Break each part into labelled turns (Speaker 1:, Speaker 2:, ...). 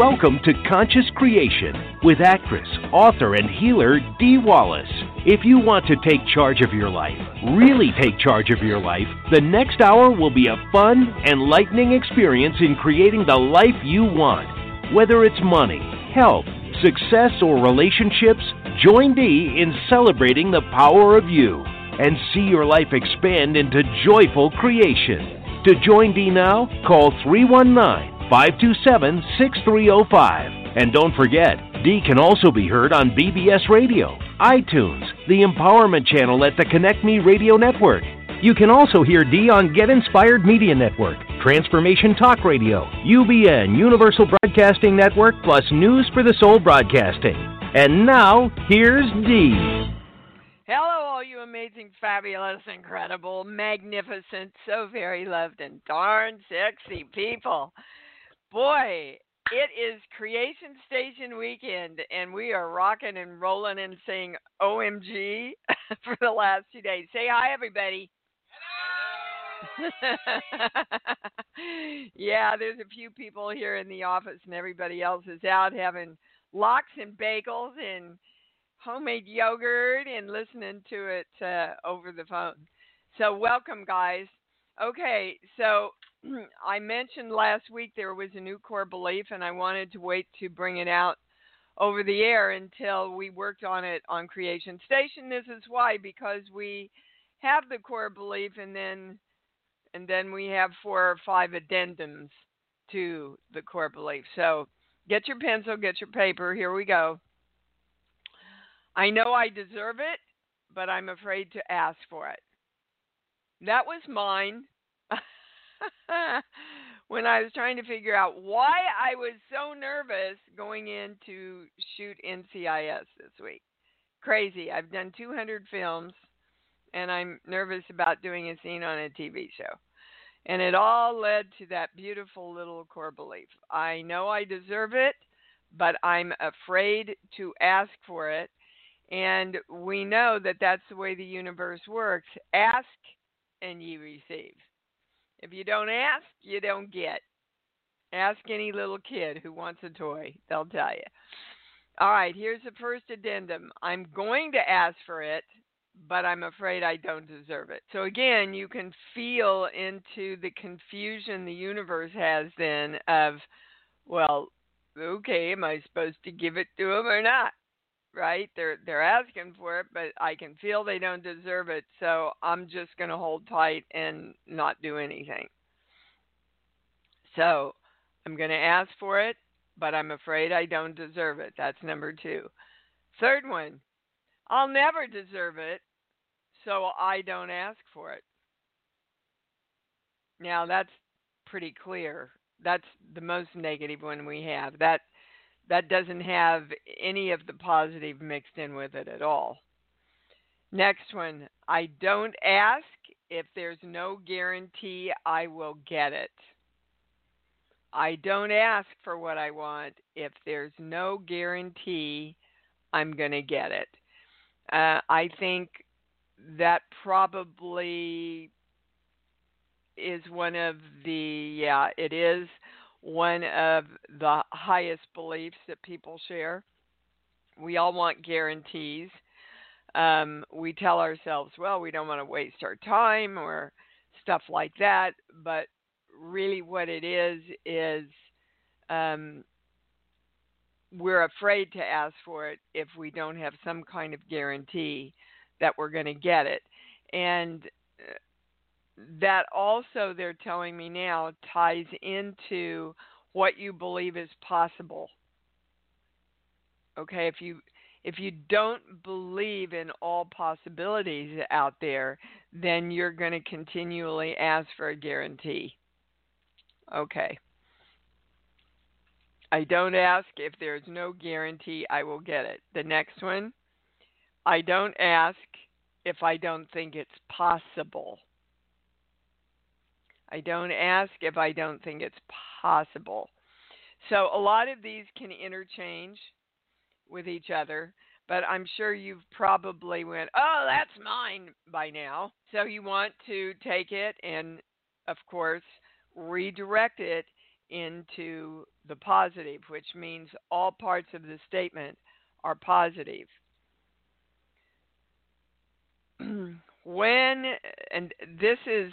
Speaker 1: Welcome to Conscious Creation with actress, author, and healer Dee Wallace. If you want to take charge of your life, really take charge of your life, the next hour will be a fun, enlightening experience in creating the life you want. Whether it's money, health, success, or relationships, join Dee in celebrating the power of you and see your life expand into joyful creation. To join Dee now, call 319-527-6305. And don't forget, Dee can also be heard on BBS Radio, iTunes, the Empowerment Channel at the Connect Me Radio Network. You can also hear Dee on Get Inspired Media Network, Transformation Talk Radio, UBN, Universal Broadcasting Network, plus News for the Soul Broadcasting. And now, here's Dee.
Speaker 2: Hello, all you amazing, fabulous, incredible, magnificent, so very loved, and darn sexy people. Boy, it is Creation Station weekend, and we are rocking and rolling and saying OMG for the last 2 days. Say hi, everybody. Hello. Yeah, there's a few people here in the office, and everybody else is out having lox and bagels and homemade yogurt and listening to it over the phone. So welcome, guys. Okay, so I mentioned last week there was a new core belief, and I wanted to wait to bring it out over the air until we worked on it on Creation Station. This is why, because we have the core belief, and then we have 4 or 5 addendums to the core belief. So get your pencil, get your paper. Here we go. I know I deserve it, but I'm afraid to ask for it. That was mine when I was trying to figure out why I was so nervous going in to shoot NCIS this week. Crazy. I've done 200 films, and I'm nervous about doing a scene on a TV show. And it all led to that beautiful little core belief. I know I deserve it, but I'm afraid to ask for it. And we know that that's the way the universe works. Ask and ye receive. If you don't ask, you don't get. Ask any little kid who wants a toy. They'll tell you. All right, here's the first addendum. I'm going to ask for it, but I'm afraid I don't deserve it. So again, you can feel into the confusion the universe has then of, well, okay, am I supposed to give it to them or not? Right? They're asking for it, but I can feel they don't deserve it, so I'm just going to hold tight and not do anything. So I'm going to ask for it, but I'm afraid I don't deserve it. That's number 2. Third one, I'll never deserve it, so I don't ask for it. Now, that's pretty clear. That's the most negative one we have. That doesn't have any of the positive mixed in with it at all. Next one, I don't ask if there's no guarantee I will get it. I don't ask for what I want if there's no guarantee I'm going to get it. I think that probably is one of the, it is one of the highest beliefs that people share. We all want guarantees. We tell ourselves, well, we don't want to waste our time or stuff like that. But really what it is we're afraid to ask for it if we don't have some kind of guarantee that we're going to get it. And that also, they're telling me now, ties into what you believe is possible. Okay, if you don't believe in all possibilities out there, then you're going to continually ask for a guarantee. Okay. I don't ask if there's no guarantee I will get it. The next one, I don't ask if I don't think it's possible. I don't ask if I don't think it's possible. So a lot of these can interchange with each other, but I'm sure you've probably went, oh, that's mine by now. So you want to take it and, of course, redirect it into the positive, which means all parts of the statement are positive. When, and this is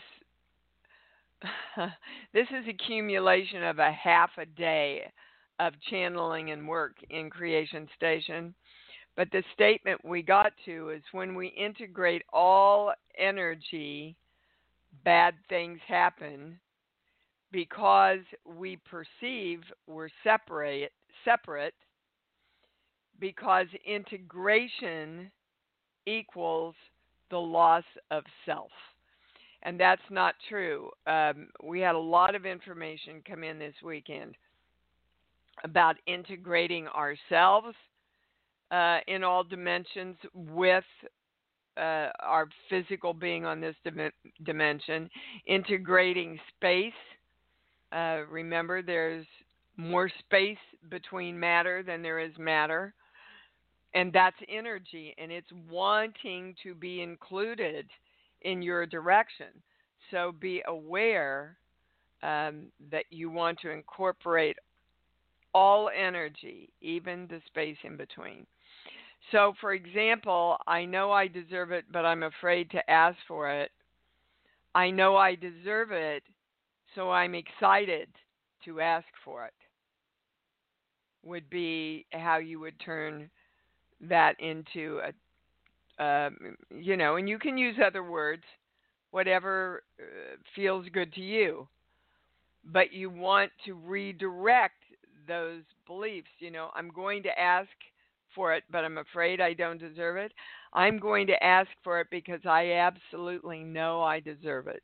Speaker 2: this is accumulation of a half a day of channeling and work in Creation Station. But the statement we got to is when we integrate all energy, bad things happen because we perceive we're separate because integration equals the loss of self. And that's not true. We had a lot of information come in this weekend about integrating ourselves in all dimensions with our physical being on this dimension, integrating space. Remember, there's more space between matter than there is matter, and that's energy, and it's wanting to be included in your direction. So be aware that you want to incorporate all energy, even the space in between. So, for example, I know I deserve it, but I'm afraid to ask for it. I know I deserve it, so I'm excited to ask for it, would be how you would turn that into a, and you can use other words, whatever feels good to you. But you want to redirect those beliefs. I'm going to ask for it, but I'm afraid I don't deserve it. I'm going to ask for it because I absolutely know I deserve it.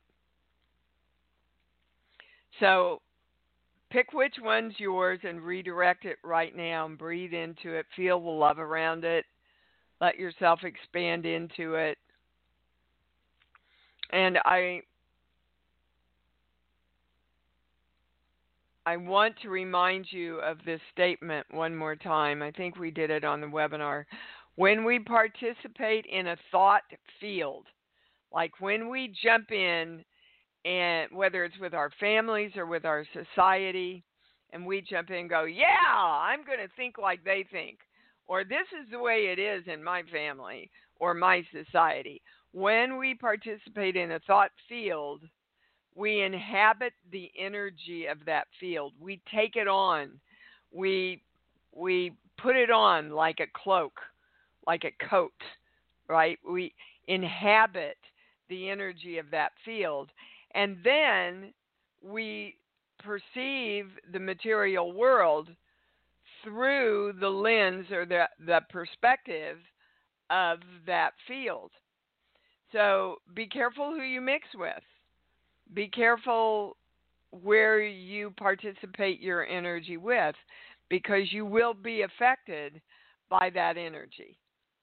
Speaker 2: So pick which one's yours and redirect it right now and breathe into it. Feel the love around it. Let yourself expand into it. And I want to remind you of this statement one more time. I think we did it on the webinar. When we participate in a thought field, like when we jump in, and whether it's with our families or with our society, and we jump in and go, yeah, I'm going to think like they think, or this is the way it is in my family or my society. When we participate in a thought field, we inhabit the energy of that field. We take it on. We put it on like a cloak, like a coat, right? We inhabit the energy of that field. And then we perceive the material world through the lens or the perspective of that field. So be careful who you mix with. Be careful where you participate your energy with, because you will be affected by that energy.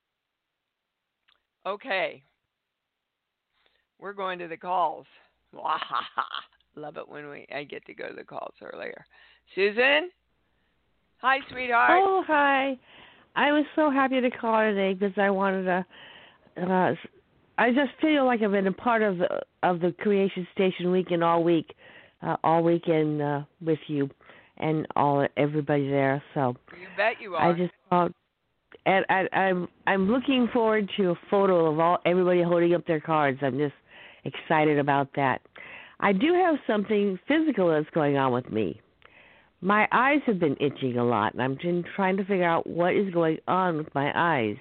Speaker 2: Okay. We're going to the calls. Love it when I get to go to the calls earlier. Susan? Hi, sweetheart.
Speaker 3: Oh, hi. I was so happy to call today because I wanted to I just feel like I've been a part of the Creation Station weekend all weekend with you and everybody there. So
Speaker 2: you bet you are.
Speaker 3: I just thought, and I'm looking forward to a photo of everybody holding up their cards. I'm just excited about that. I do have something physical that's going on with me. My eyes have been itching a lot, and I'm just trying to figure out what is going on with my eyes.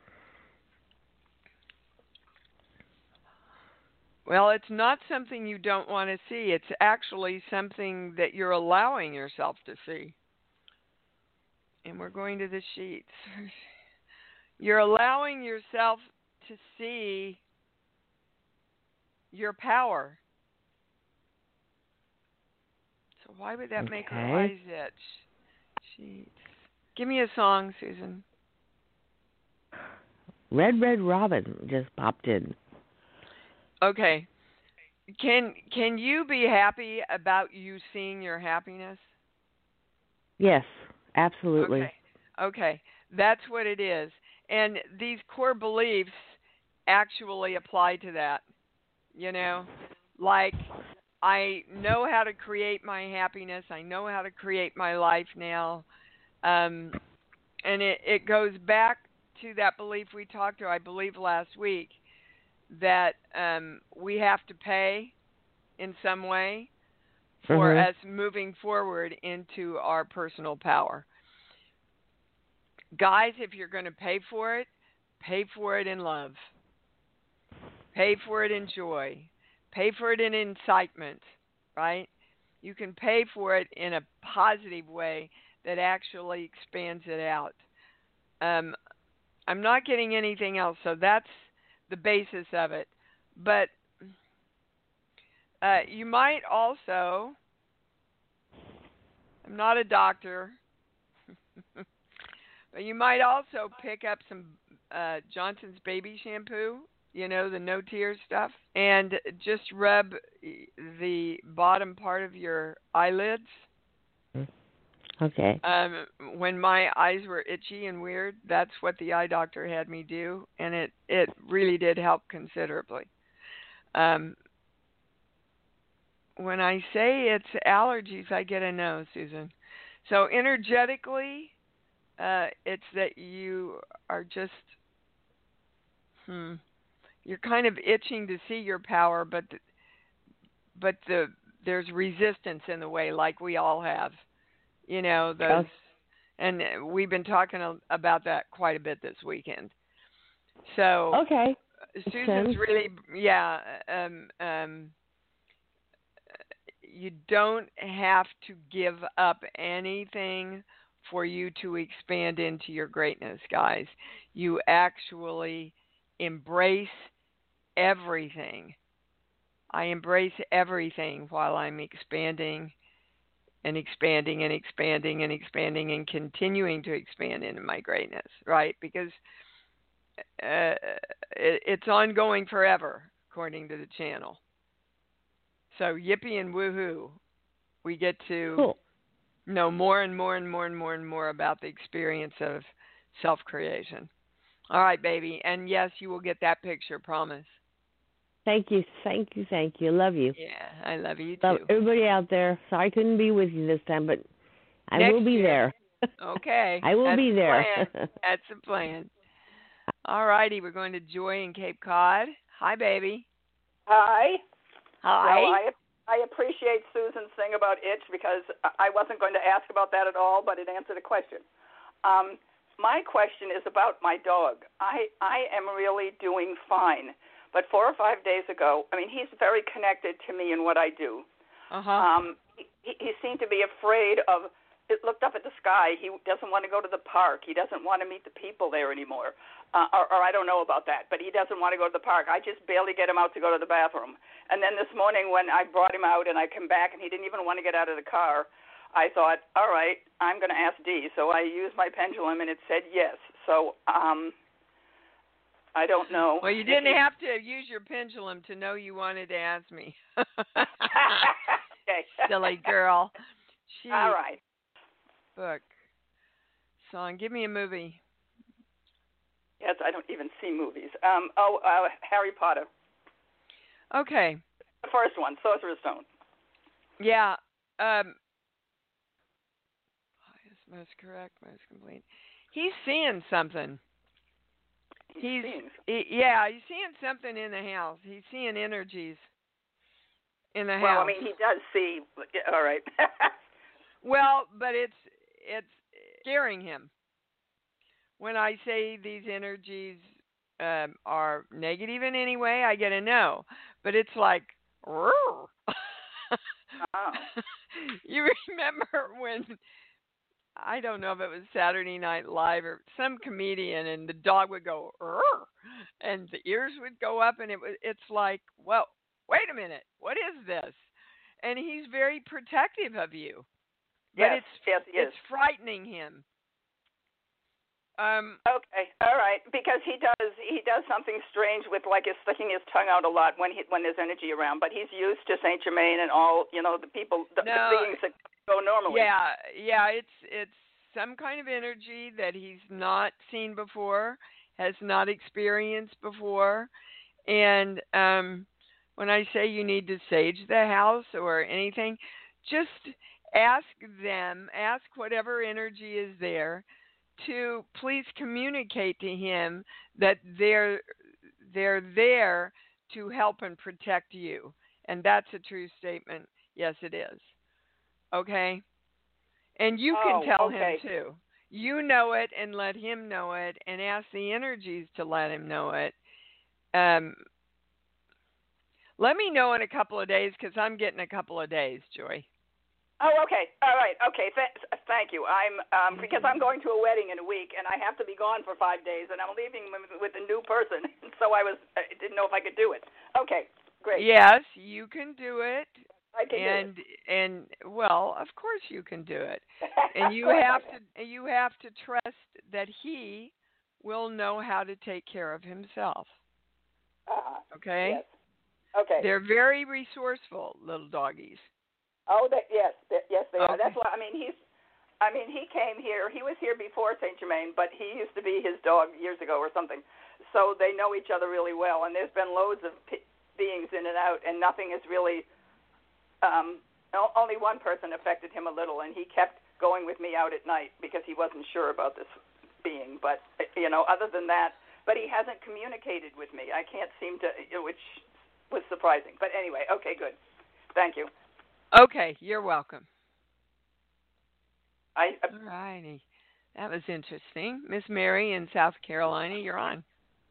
Speaker 2: Well, it's not something you don't want to see. It's actually something that you're allowing yourself to see. And we're going to the sheets. You're allowing yourself to see your power. So why would that make her eyes itch? Sheets. Give me a song, Susan.
Speaker 3: Red Red Robin just popped in.
Speaker 2: Okay. Can you be happy about you seeing your happiness?
Speaker 3: Yes, absolutely.
Speaker 2: Okay. That's what it is. And these core beliefs actually apply to that. Like I know how to create my happiness. I know how to create my life now. And it goes back to that belief we talked to, I believe, last week, that we have to pay in some way for us moving forward into our personal power. Guys, if you're going to pay for it in love. Pay for it in joy. Pay for it in incitement, right? You can pay for it in a positive way that actually expands it out. I'm not getting anything else, so that's the basis of it. But you might also, I'm not a doctor, but you might also pick up some Johnson's baby shampoo, you know, the no tears stuff, and just rub the bottom part of your eyelids.
Speaker 3: Okay.
Speaker 2: When my eyes were itchy and weird, that's what the eye doctor had me do, and it really did help considerably. When I say it's allergies, I get a no, Susan. So energetically, it's that you are just, you're kind of itching to see your power, but there's resistance in the way, like we all have. You know, those, and we've been talking about that quite a bit this weekend. So,
Speaker 3: okay,
Speaker 2: Susan's really, you don't have to give up anything for you to expand into your greatness, guys. You actually embrace everything. I embrace everything while I'm expanding and expanding and expanding and expanding and continuing to expand into my greatness, right? Because it's ongoing forever, according to the channel. So yippee and woohoo, we get to know more and more and more and more and more about the experience of self-creation. All right, baby. And yes, you will get that picture, promise.
Speaker 3: Thank you, thank you, thank you. Love you.
Speaker 2: Yeah, I love you
Speaker 3: love
Speaker 2: too.
Speaker 3: Everybody out there. Sorry I couldn't be with you this time, but I will be there.
Speaker 2: Okay.
Speaker 3: I will be there.
Speaker 2: That's the plan. All righty, we're going to Joy in Cape Cod. Hi, baby.
Speaker 4: Hi.
Speaker 2: Hi.
Speaker 4: Well, I appreciate Susan's thing about itch because I wasn't going to ask about that at all, but it answered a question. My question is about my dog. I am really doing fine. But 4 or 5 days ago, I mean, he's very connected to me in what I do. He seemed to be afraid of, looked up at the sky. He doesn't want to go to the park. He doesn't want to meet the people there anymore. Or I don't know about that, but he doesn't want to go to the park. I just barely get him out to go to the bathroom. And then this morning when I brought him out and I come back and he didn't even want to get out of the car, I thought, all right, I'm going to ask Dee. So I used my pendulum and it said yes. So, I don't know.
Speaker 2: Well, you didn't have to use your pendulum to know you wanted to ask me.
Speaker 4: Okay.
Speaker 2: Silly girl. Jeez.
Speaker 4: All right.
Speaker 2: Book. Song. Give me a movie.
Speaker 4: Yes, I don't even see movies. Harry Potter.
Speaker 2: Okay.
Speaker 4: The first one, Sorcerer's Stone.
Speaker 2: Yeah. Most correct, most complete. He's seeing something. He's seeing something in the house. He's seeing energies in the house.
Speaker 4: Well, I mean, he does see. All right.
Speaker 2: Well, but it's scaring him. When I say these energies are negative in any way, I get a no. But it's like, oh. You remember when, I don't know if it was Saturday Night Live or some comedian, and the dog would go, "Rrr," and the ears would go up, and it's like, well, wait a minute, what is this? And he's very protective of you. But
Speaker 4: yes, he is.
Speaker 2: It's frightening him.
Speaker 4: Okay, all right, because he does something strange with like his sticking his tongue out a lot when there's energy around. But he's used to Saint Germain and all, the people, the beings that go normally.
Speaker 2: Yeah, it's some kind of energy that he's not seen before, has not experienced before, and when I say you need to sage the house or anything, just ask whatever energy is there to please communicate to him that they're there to help and protect you. And that's a true statement. Yes, it is. Okay? And you can tell him too. You know it and let him know it, and ask the energies to let him know it. Let me know in a couple of days, because I'm getting a couple of days, Joy.
Speaker 4: Oh, okay. All right. Okay. Thank you. I'm because I'm going to a wedding in a week, and I have to be gone for 5 days, and I'm leaving with a new person. So I didn't know if I could do it. Okay. Great.
Speaker 2: Yes, you can do it.
Speaker 4: I can do it.
Speaker 2: And well, of course you can do it. And you have to trust that he will know how to take care of himself. Okay?
Speaker 4: Yes. Okay.
Speaker 2: They're very resourceful, little doggies.
Speaker 4: Oh, yes, they are.
Speaker 2: Okay.
Speaker 4: That's why. He came here. He was here before Saint Germain, but he used to be his dog years ago or something. So they know each other really well. And there's been loads of beings in and out, and nothing is really. Only one person affected him a little, and he kept going with me out at night because he wasn't sure about this being. But other than that, but he hasn't communicated with me. I can't seem to, which was surprising. But anyway, okay, good. Thank you.
Speaker 2: Okay, you're welcome. All righty. That was interesting. Miss Mary in South Carolina, you're on.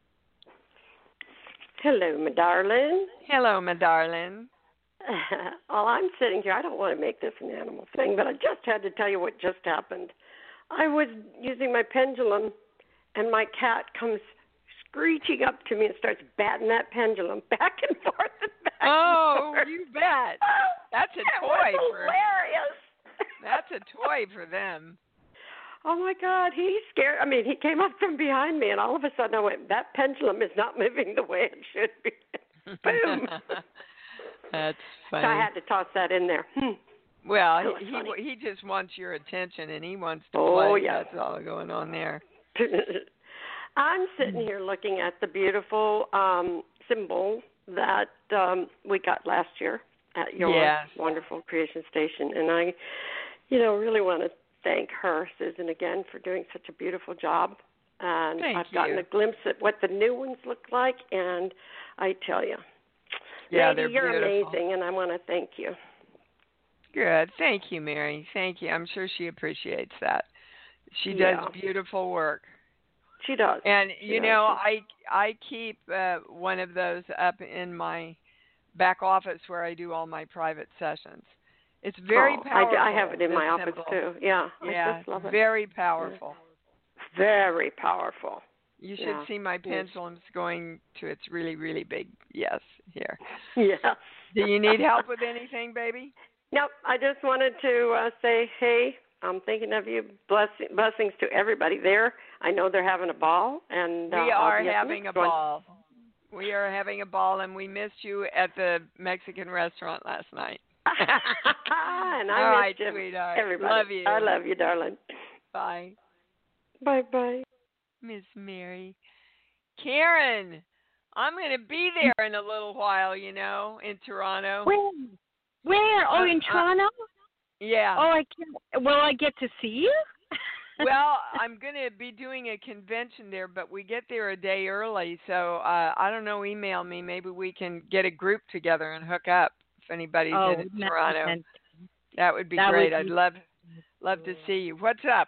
Speaker 5: Hello, my darling.
Speaker 2: Hello, my darling.
Speaker 5: While I'm sitting here, I don't want to make this an animal thing, but I just had to tell you what just happened. I was using my pendulum, and my cat comes screeching up to me and starts batting that pendulum back and forth and back and forth.
Speaker 2: You bet. That's a toy.
Speaker 5: Hilarious.
Speaker 2: That's a toy for them.
Speaker 5: Oh, my God. He came up from behind me, and all of a sudden I went, that pendulum is not moving the way it should be. Boom.
Speaker 2: That's funny.
Speaker 5: So I had to toss that in there.
Speaker 2: Well, he just wants your attention, and he wants to play.
Speaker 5: Oh, yeah.
Speaker 2: That's all going on there.
Speaker 5: I'm sitting here looking at the beautiful symbol that we got last year at your wonderful creation station. And I, really want to thank her, Susan, again, for doing such a beautiful job. And I've gotten a glimpse at what the new ones look like, and I tell you, lady, you're amazing, and I want to thank you.
Speaker 2: Good. Thank you, Mary. Thank you. I'm sure she appreciates that. She does beautiful work.
Speaker 5: She does.
Speaker 2: And, I keep one of those up in my back office where I do all my private sessions. It's very powerful.
Speaker 5: I have it in my office, too. Yeah.
Speaker 2: Yeah,
Speaker 5: I just love it.
Speaker 2: Very powerful.
Speaker 5: Very powerful.
Speaker 2: You should see my pendulums going to its really, really big yes here.
Speaker 5: Yes.
Speaker 2: Do you need help with anything, baby?
Speaker 5: Nope. I just wanted to say, hey, I'm thinking of you. Blessings to everybody there. I know they're having a ball. And
Speaker 2: we are having a ball. We are having a ball, and we missed you at the Mexican restaurant last night.
Speaker 5: And
Speaker 2: all
Speaker 5: I
Speaker 2: right,
Speaker 5: missed you,
Speaker 2: sweetheart.
Speaker 5: everybody.
Speaker 2: Love you.
Speaker 5: I love you, darling.
Speaker 2: Bye.
Speaker 5: Bye-bye.
Speaker 2: Miss Mary. Karen, I'm going to be there in a little while, in Toronto.
Speaker 6: Where? Oh, in Toronto?
Speaker 2: Yeah.
Speaker 6: Oh, I can't. Will I get to see you?
Speaker 2: Well, I'm going to be doing a convention there, but we get there a day early. So, I don't know, email me. Maybe we can get a group together and hook up if anybody's in Toronto. That would be great. I'd love to see you. What's up?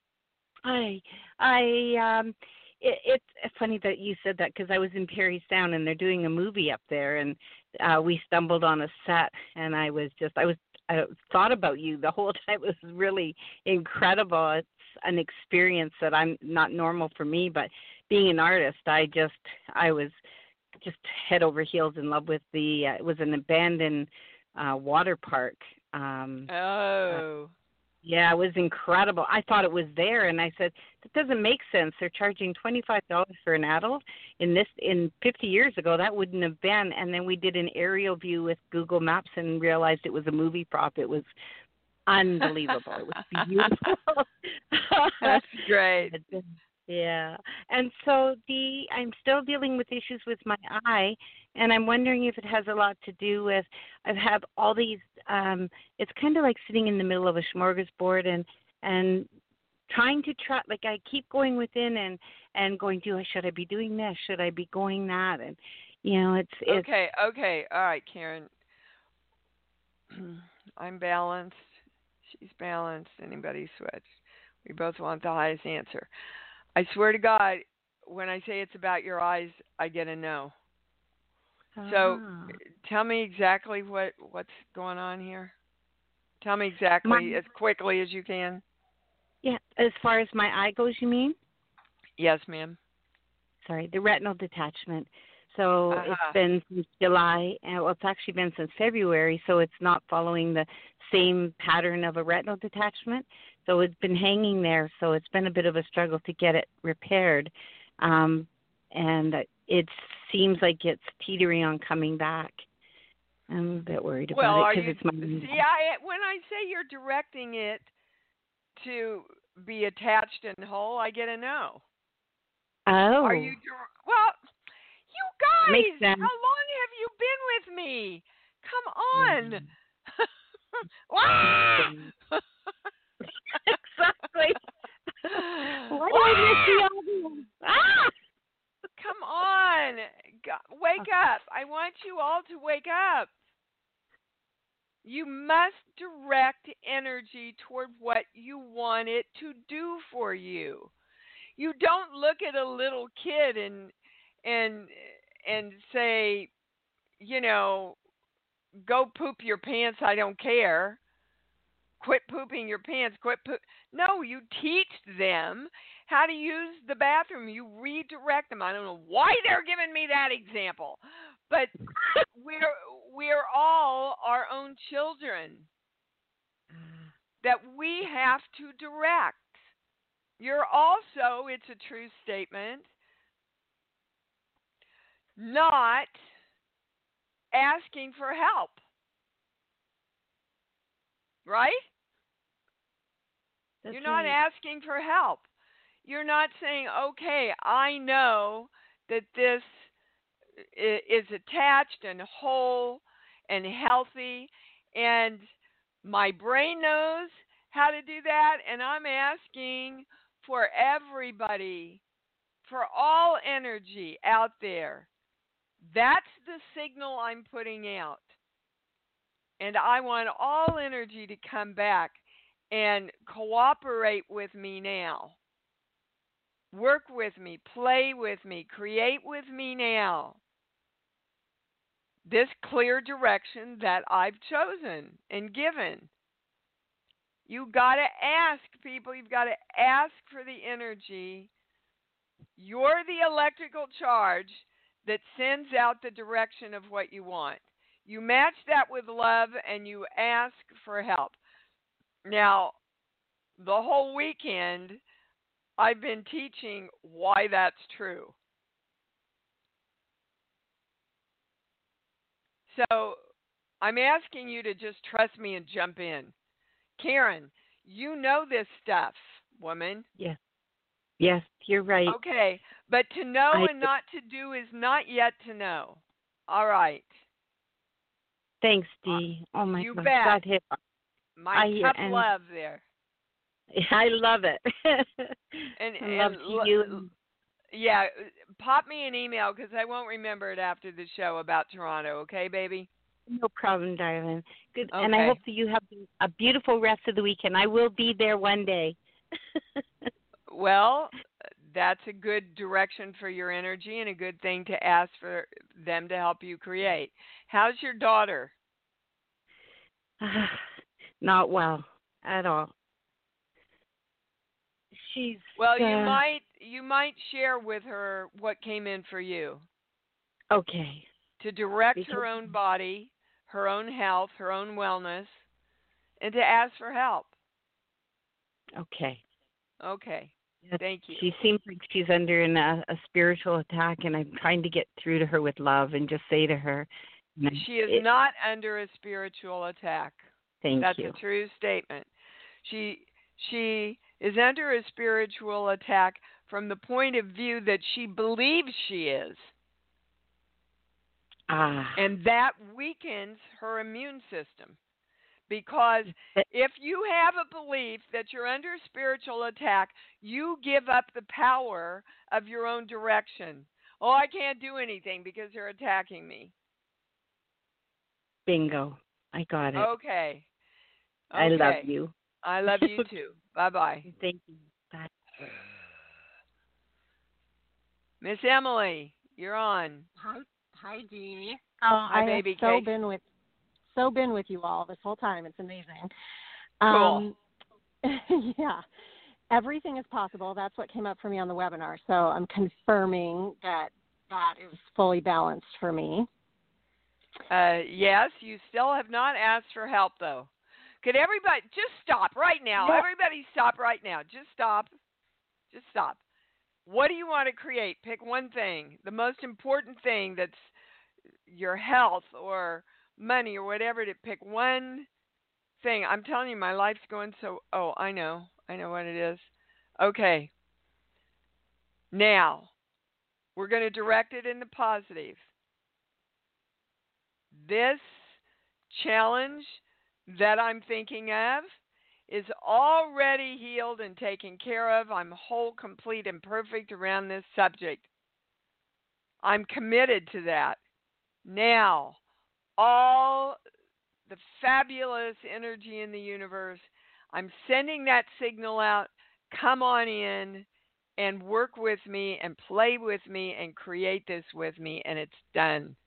Speaker 6: It's funny that you said that because I was in Parry Sound and they're doing a movie up there, and we stumbled on a set, and I thought about you the whole time. It was really incredible. It's an experience that I'm not normal for me, but being an artist, I was just head over heels in love with it was an abandoned water park. Yeah, it was incredible. I thought it was there, and I said, that doesn't make sense. They're charging $25 for an adult. In 50 years ago, that wouldn't have been. And then we did an aerial view with Google Maps and realized it was a movie prop. It was unbelievable. It was beautiful.
Speaker 2: That's great.
Speaker 6: Yeah. And so I'm still dealing with issues with my eye, and I'm wondering if it has a lot to do with I've had all these it's kind of like sitting in the middle of a smorgasbord and trying to try, like I keep going within and going, should I be doing this? Should I be going that? And it's
Speaker 2: okay. All right, Karen. I'm balanced. She's balanced. Anybody switch? We both want the highest answer. I swear to God, when I say it's about your eyes, I get a no. So tell me exactly what's going on here. Tell me exactly as quickly as you can.
Speaker 6: Yeah, as far as my eye goes, you mean?
Speaker 2: Yes, ma'am.
Speaker 6: Sorry, the retinal detachment. So It's been since July, and it's actually been since February, so it's not following the same pattern of a retinal detachment. So it's been hanging there, so it's been a bit of a struggle to get it repaired. And it seems like it's teetering on coming back. I'm a bit worried about it because it's my...
Speaker 2: See, when I say you're directing it to be attached and whole, I get a no.
Speaker 6: Oh.
Speaker 2: Are you... Well... You guys, how long
Speaker 6: Makes sense.
Speaker 2: have you been with me? Come on.
Speaker 6: Exactly. Why do I miss the audience?
Speaker 2: Come on. Wake up. I want you all to wake up. You must direct energy toward what you want it to do for you. You don't look at a little kid and say, go poop your pants, I don't care. Quit pooping your pants, No, you teach them how to use the bathroom. You redirect them. I don't know why they're giving me that example, but we're all our own children that we have to direct. You're also, it's a true statement, not asking for help. Right? You're not asking for help. You're not saying, okay, I know that this is attached and whole and healthy, and my brain knows how to do that, and I'm asking for everybody, for all energy out there. That's the signal I'm putting out. And I want all energy to come back and cooperate with me now. Work with me, play with me, create with me now. This clear direction that I've chosen and given. You got to ask people, you've got to ask for the energy. You're the electrical charge that sends out the direction of what you want. You match that with love and you ask for help. Now, the whole weekend, I've been teaching why that's true. So, I'm asking you to just trust me and jump in. Karen, you know this stuff, woman.
Speaker 6: Yes. Yes, you're right.
Speaker 2: Okay, but to know and not to do is not yet to know. All right.
Speaker 6: Thanks, Dee. Oh, my
Speaker 2: you
Speaker 6: God.
Speaker 2: bet.
Speaker 6: God hit.
Speaker 2: My tough love there.
Speaker 6: I love it.
Speaker 2: and
Speaker 6: love to you.
Speaker 2: Yeah, pop me an email because I won't remember it after the show about Toronto, okay, baby?
Speaker 6: No problem, darling. Good.
Speaker 2: Okay.
Speaker 6: And I hope that you have a beautiful rest of the weekend. I will be there one day.
Speaker 2: Well, that's a good direction for your energy and a good thing to ask for them to help you create. How's your daughter?
Speaker 6: Not well at all. She's
Speaker 2: well. You might share with her what came in for you.
Speaker 6: Okay.
Speaker 2: To direct her own body, her own health, her own wellness, and to ask for help.
Speaker 6: Okay.
Speaker 2: Okay.
Speaker 6: Yes,
Speaker 2: thank you.
Speaker 6: She seems like she's under a spiritual attack, and I'm trying to get through to her with love and just say to her,
Speaker 2: she is not under a spiritual attack.
Speaker 6: That's
Speaker 2: a true statement. She is under a spiritual attack from the point of view that she believes she is. And that weakens her immune system. Because if you have a belief that you're under spiritual attack, you give up the power of your own direction. Oh, I can't do anything because they're attacking me.
Speaker 6: Bingo. I got it.
Speaker 2: Okay.
Speaker 6: I love you.
Speaker 2: I love you too. Bye-bye.
Speaker 6: Thank you. Bye.
Speaker 2: Miss Emily, you're on.
Speaker 7: Hi, Dee.
Speaker 2: Hi,
Speaker 7: I
Speaker 2: baby
Speaker 7: have
Speaker 2: cake.
Speaker 7: been with you all this whole time. It's amazing.
Speaker 2: Cool.
Speaker 7: Yeah. Everything is possible. That's what came up for me on the webinar. So I'm confirming that is fully balanced for me.
Speaker 2: Yes, you still have not asked for help, though. Could everybody just stop right now?
Speaker 7: Yeah.
Speaker 2: Everybody stop right now. Just stop. Just stop. What do you want to create? Pick one thing. The most important thing that's your health or money or whatever. To pick one thing. I'm telling you, my life's going so... Oh, I know what it is. Okay. Now, we're going to direct it in the positive. This challenge that I'm thinking of is already healed and taken care of. I'm whole, complete, and perfect around this subject. I'm committed to that. Now, all the fabulous energy in the universe, I'm sending that signal out. Come on in and work with me and play with me and create this with me, and it's done.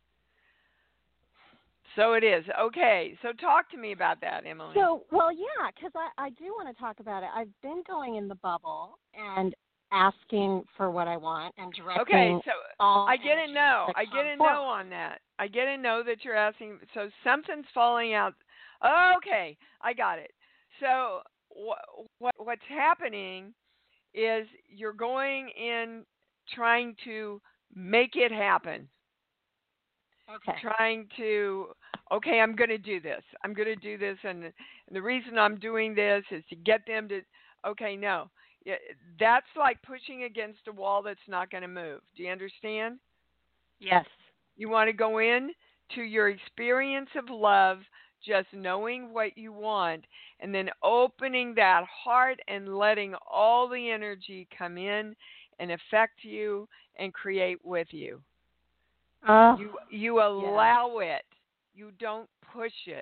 Speaker 2: So it is. Okay, so talk to me about that, Emily.
Speaker 7: So, well, yeah, because I do want to talk about it. I've been going in the bubble and asking for what I want and directing.
Speaker 2: Okay, so
Speaker 7: all
Speaker 2: I get a no. I get a no
Speaker 7: forward.
Speaker 2: on that. I get a no that you're asking. So something's falling out. Okay, I got it. So what's happening is you're going in trying to make it happen.
Speaker 7: Okay.
Speaker 2: Trying to, I'm going to do this. I'm going to do this, and the reason I'm doing this is to get them to, no. That's like pushing against a wall that's not going to move. Do you understand?
Speaker 7: Yes.
Speaker 2: You want to go in to your experience of love, just knowing what you want, and then opening that heart and letting all the energy come in and affect you and create with you. You allow it. You don't push it.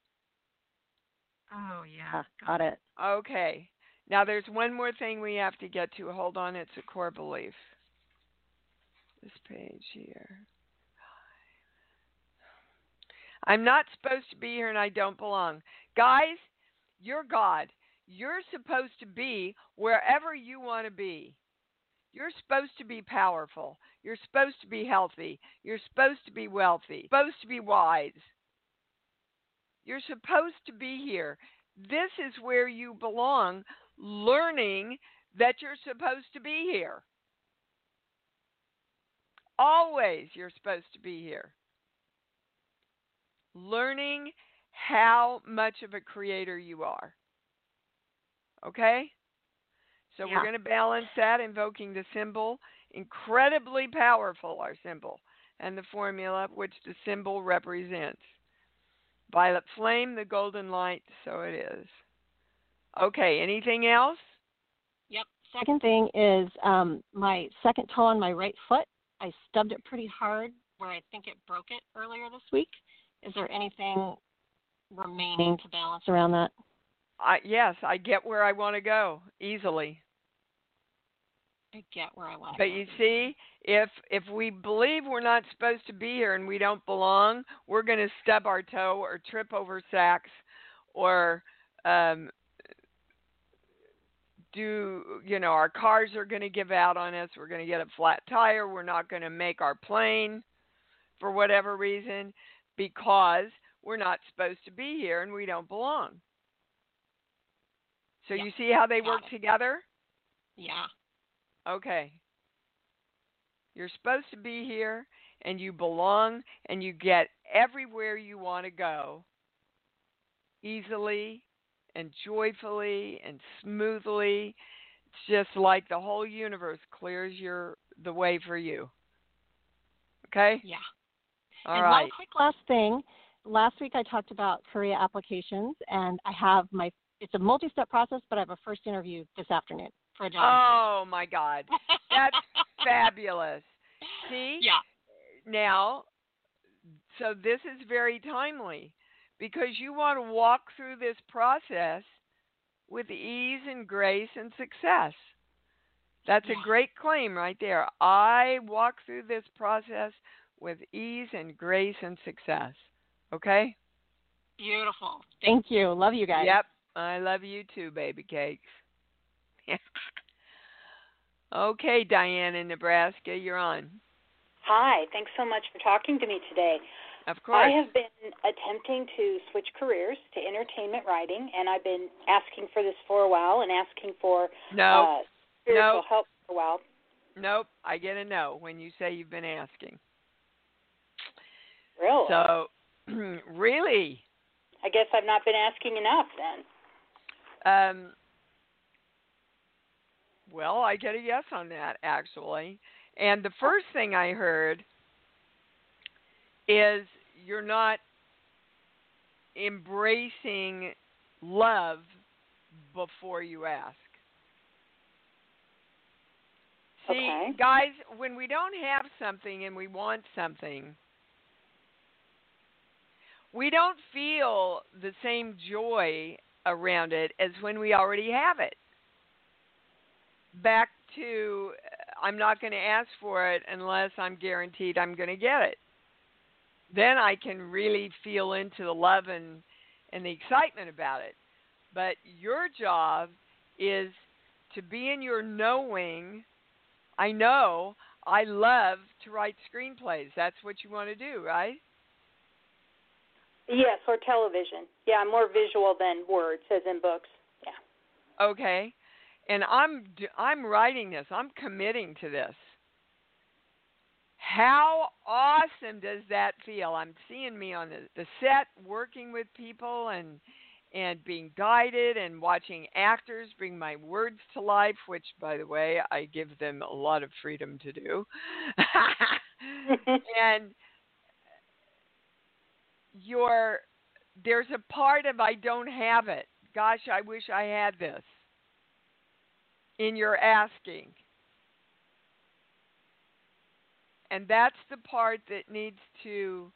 Speaker 7: Oh, yeah. Got it.
Speaker 2: Okay. Now, there's one more thing we have to get to. Hold on. It's a core belief. This page here. I'm not supposed to be here and I don't belong. Guys, you're God. You're supposed to be wherever you want to be. You're supposed to be powerful. You're supposed to be healthy. You're supposed to be wealthy. You're supposed to be wise. You're supposed to be here. This is where you belong, learning that you're supposed to be here. Always you're supposed to be here. Learning how much of a creator you are. Okay? So we're going to balance that, invoking the symbol, incredibly powerful, our symbol, and the formula which the symbol represents. Violet flame, the golden light, so it is. Okay, anything else?
Speaker 7: Yep. Second thing is my second toe on my right foot. I stubbed it pretty hard where I think it broke it earlier this week. Is there anything remaining to balance around that?
Speaker 2: Yes, I get where I want to go easily.
Speaker 7: I get where I want to
Speaker 2: go. But
Speaker 7: you
Speaker 2: see, if we believe we're not supposed to be here and we don't belong, we're going to stub our toe or trip over sacks or our cars are going to give out on us. We're going to get a flat tire. We're not going to make our plane for whatever reason because we're not supposed to be here and we don't belong. So you see how they work together?
Speaker 7: Yeah.
Speaker 2: Okay. You're supposed to be here and you belong and you get everywhere you want to go easily and joyfully and smoothly. just like the whole universe clears the way for you. Okay?
Speaker 7: Yeah.
Speaker 2: All
Speaker 7: and
Speaker 2: right.
Speaker 7: One quick last thing. Last week I talked about career applications, and I have it's a multi-step process, but I have a first interview this afternoon for a job.
Speaker 2: Oh, my God. That's fabulous. See?
Speaker 7: Yeah.
Speaker 2: Now, so this is very timely because you want to walk through this process with ease and grace and success. That's a great claim right there. I walk through this process with ease and grace and success. Okay?
Speaker 7: Beautiful. Thank you. Love you guys.
Speaker 2: Yep. I love you too, baby cakes. Okay, Diane in Nebraska, you're on.
Speaker 8: Hi. Thanks so much for talking to me today.
Speaker 2: Of course.
Speaker 8: I have been attempting to switch careers to entertainment writing, and I've been asking for this for a while and asking for spiritual help for a while.
Speaker 2: Nope. I get a no when you say you've been asking.
Speaker 8: Really?
Speaker 2: So, really?
Speaker 8: I guess I've not been asking enough then.
Speaker 2: Well, I get a yes on that, actually. And the first thing I heard is you're not embracing love before you ask. See, guys, when we don't have something and we want something, we don't feel the same joy around it as when we already have it. Back to, I'm not going to ask for it unless I'm guaranteed I'm going to get it. Then I can really feel into the love and the excitement about it. But your job is to be in your knowing. I know I love to write screenplays. That's what you want to do, right?
Speaker 8: Yes, or television. Yeah, I'm more visual than words, as in books. Yeah.
Speaker 2: Okay. And I'm writing this. I'm committing to this. How awesome does that feel? I'm seeing me on the set working with people and being guided and watching actors bring my words to life, which, by the way, I give them a lot of freedom to do. And there's a part of I don't have it. Gosh, I wish I had this. In your asking. And that's the part that needs to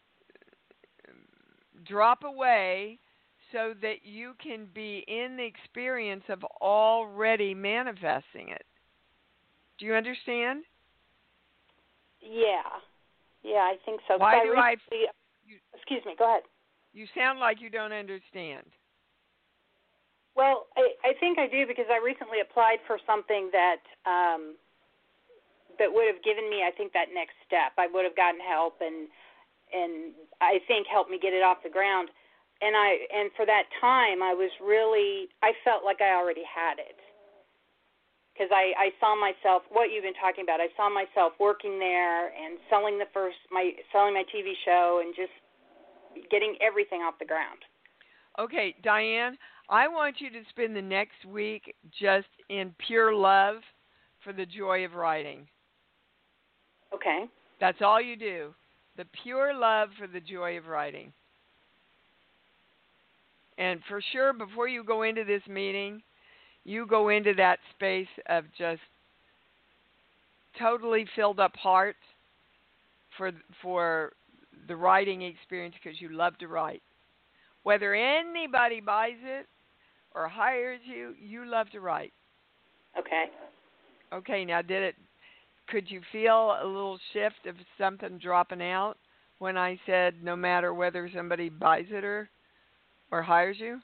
Speaker 2: drop away so that you can be in the experience of already manifesting it. Do you understand?
Speaker 8: Yeah. Yeah, I think so.
Speaker 2: Why
Speaker 8: excuse me, go ahead.
Speaker 2: You sound like you don't understand.
Speaker 8: Well, I think I do because I recently applied for something that would have given me, I think, that next step. I would have gotten help and I think helped me get it off the ground. And for that time, I felt like I already had it because I saw myself, what you've been talking about. I saw myself working there and selling my TV show and just getting everything off the ground.
Speaker 2: Okay, Diane, I want you to spend the next week just in pure love for the joy of writing.
Speaker 8: Okay.
Speaker 2: That's all you do. The pure love for the joy of writing. And for sure, before you go into this meeting, you go into that space of just totally filled up heart for the writing experience because you love to write. Whether anybody buys it or hires you, you love to write.
Speaker 8: Okay.
Speaker 2: Okay, now could you feel a little shift of something dropping out when I said no matter whether somebody buys it or hires you?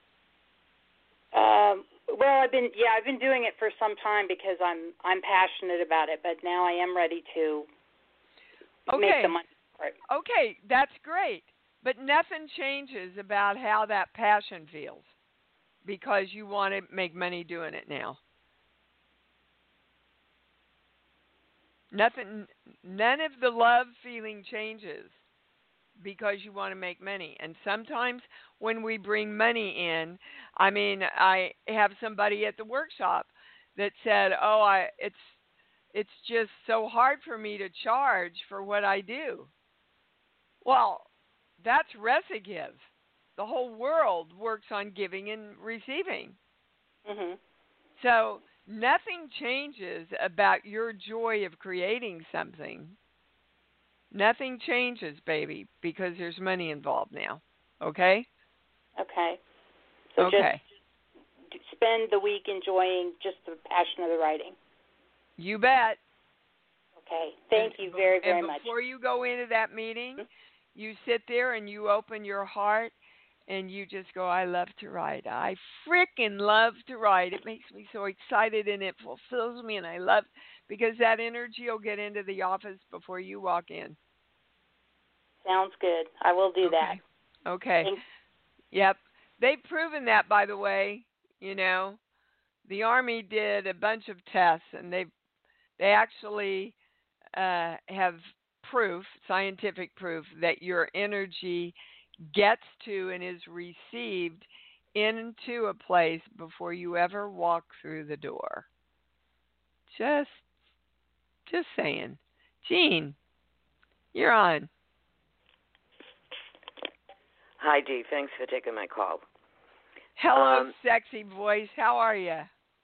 Speaker 8: Well, I've been doing it for some time because I'm passionate about it, but now I am ready to make the money for it.
Speaker 2: Okay, that's great. But nothing changes about how that passion feels because you want to make money doing it now. None of the love feeling changes because you want to make money. And sometimes when we bring money in, I have somebody at the workshop that said, it's just so hard for me to charge for what I do. Well, that's recigive. The whole world works on giving and receiving.
Speaker 8: Mhm.
Speaker 2: So nothing changes about your joy of creating something. Nothing changes, baby, because there's money involved now. Okay?
Speaker 8: Okay. So
Speaker 2: okay.
Speaker 8: Just spend the week enjoying just the passion of the writing.
Speaker 2: You bet.
Speaker 8: Okay. Thank you very, very much.
Speaker 2: And before you go into that meeting, you sit there and you open your heart and you just go, I love to write. I freaking love to write. It makes me so excited and it fulfills me, and I love, because that energy will get into the office before you walk in.
Speaker 8: Sounds good. I will do that.
Speaker 2: Okay.
Speaker 8: Thanks.
Speaker 2: Yep. They've proven that, by the way. You know, the Army did a bunch of tests, and they actually have proof, scientific proof, that your energy gets to and is received into a place before you ever walk through the door. Just saying. Jean, you're on.
Speaker 9: Hi, Dee. Thanks for taking my call.
Speaker 2: Hello, sexy voice. How are you?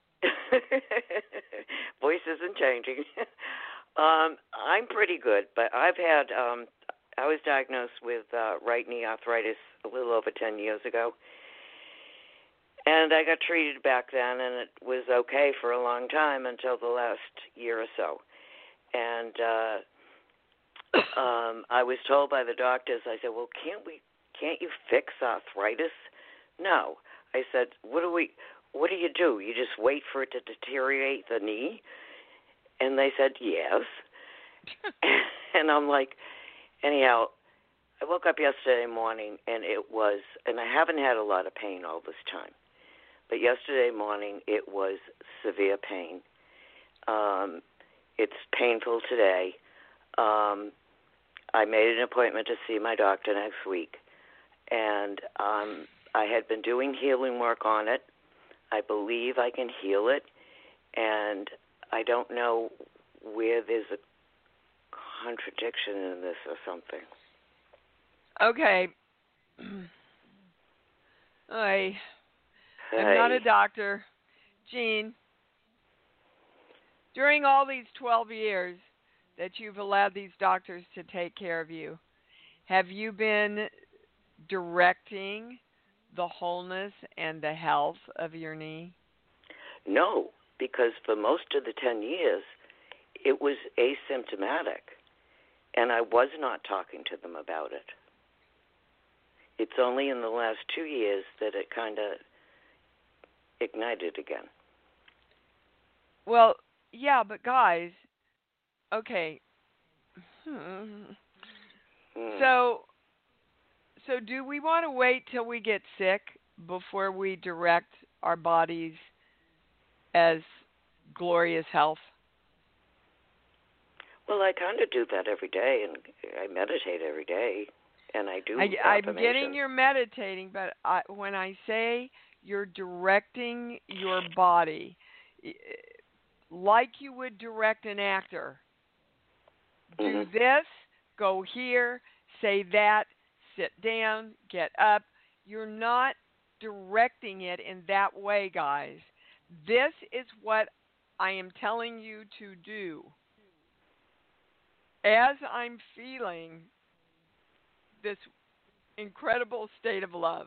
Speaker 9: Voice isn't changing. I'm pretty good, but I've had, I was diagnosed with right knee arthritis a little over 10 years ago. And I got treated back then, and it was okay for a long time until the last year or so. And I was told by the doctors, I said, well, can't you fix arthritis? No. I said, what do you do? You just wait for it to deteriorate the knee? And they said, yes. And I'm like, anyhow, I woke up yesterday morning, and and I haven't had a lot of pain all this time. But yesterday morning, it was severe pain. It's painful today. I made an appointment to see my doctor next week. And I had been doing healing work on it. I believe I can heal it. And I don't know where there's a contradiction in this or something.
Speaker 2: Okay. I'm not a doctor. Jean, during all these 12 years that you've allowed these doctors to take care of you, have you been directing the wholeness and the health of your knee?
Speaker 9: No, because for most of the 10 years, it was asymptomatic, and I was not talking to them about it. It's only in the last 2 years that it kind of ignited again.
Speaker 2: Well, yeah, but guys, okay. So do we want to wait till we get sick before we direct our bodies as glorious health?
Speaker 9: Well, I kind of do that every day, and I meditate every day, and I do
Speaker 2: I'm getting you're meditating, but when I say you're directing your body like you would direct an actor, do this, go here, say that, sit down, get up. You're not directing it in that way, guys. This is what I am telling you to do. As I'm feeling this incredible state of love,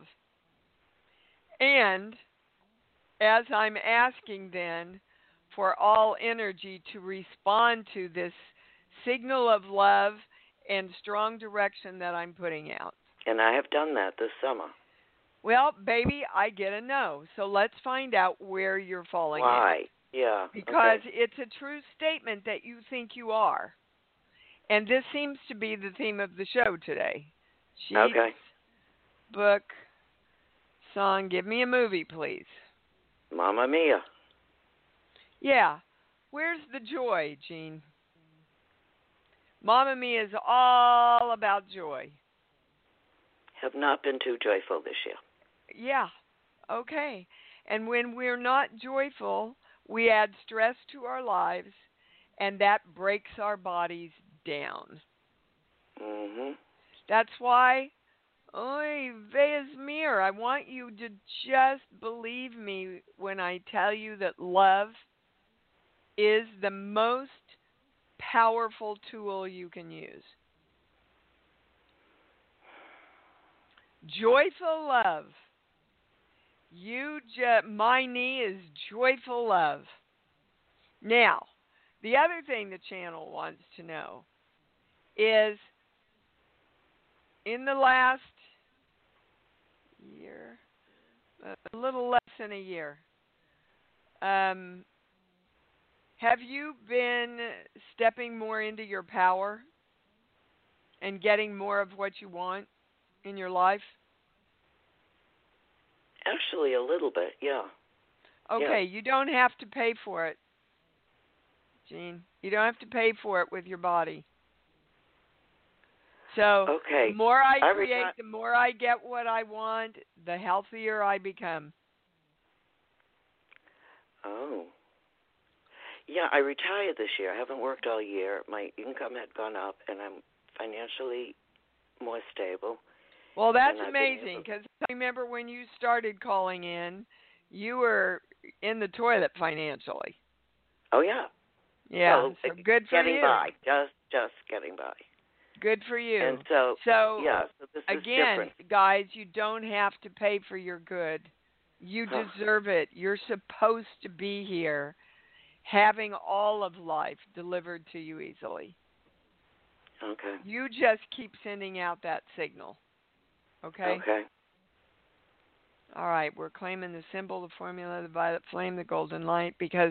Speaker 2: and as I'm asking then for all energy to respond to this signal of love and strong direction that I'm putting out.
Speaker 9: And I have done that this summer.
Speaker 2: Well, baby, I get a no. So let's find out where you're falling in.
Speaker 9: Why? Yeah.
Speaker 2: Because it's a true statement that you think you are. And this seems to be the theme of the show today. Sheets, book, song. Give me a movie, please.
Speaker 9: Mamma Mia.
Speaker 2: Yeah. Where's the joy, Jean? Mamma Mia is all about joy.
Speaker 9: Have not been too joyful this year.
Speaker 2: Yeah. Okay. And when we're not joyful, we add stress to our lives, and that breaks our bodies down. That's why, oy vey's mir, I want you to just believe me when I tell you that love is the most powerful tool you can use. Joyful love. My knee is joyful love. Now, the other thing the channel wants to know is, in the last year, a little less than a year, have you been stepping more into your power and getting more of what you want in your life?
Speaker 9: Actually, a little bit, yeah.
Speaker 2: Okay, you don't have to pay for it, Jean. You don't have to pay for it with your body. So the more I create, the more I get what I want, the healthier I become.
Speaker 9: Oh. Yeah, I retired this year. I haven't worked all year. My income had gone up, and I'm financially more stable.
Speaker 2: Well, that's amazing, because I remember when you started calling in, you were in the toilet financially.
Speaker 9: Oh, yeah.
Speaker 2: Yeah, so good for you.
Speaker 9: Getting by, just getting by.
Speaker 2: Good for you.
Speaker 9: And so this is
Speaker 2: again,
Speaker 9: different.
Speaker 2: Guys, you don't have to pay for your good. You deserve it. You're supposed to be here, having all of life delivered to you easily.
Speaker 9: Okay.
Speaker 2: You just keep sending out that signal. Okay?
Speaker 9: Okay.
Speaker 2: All right, we're claiming the symbol, the formula, the violet flame, the golden light, because